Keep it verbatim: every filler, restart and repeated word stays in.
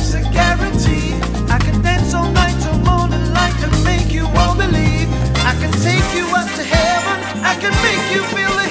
that's a guarantee. I can dance all night till morning light to make you all believe. I can take you up to heaven. I can make you feel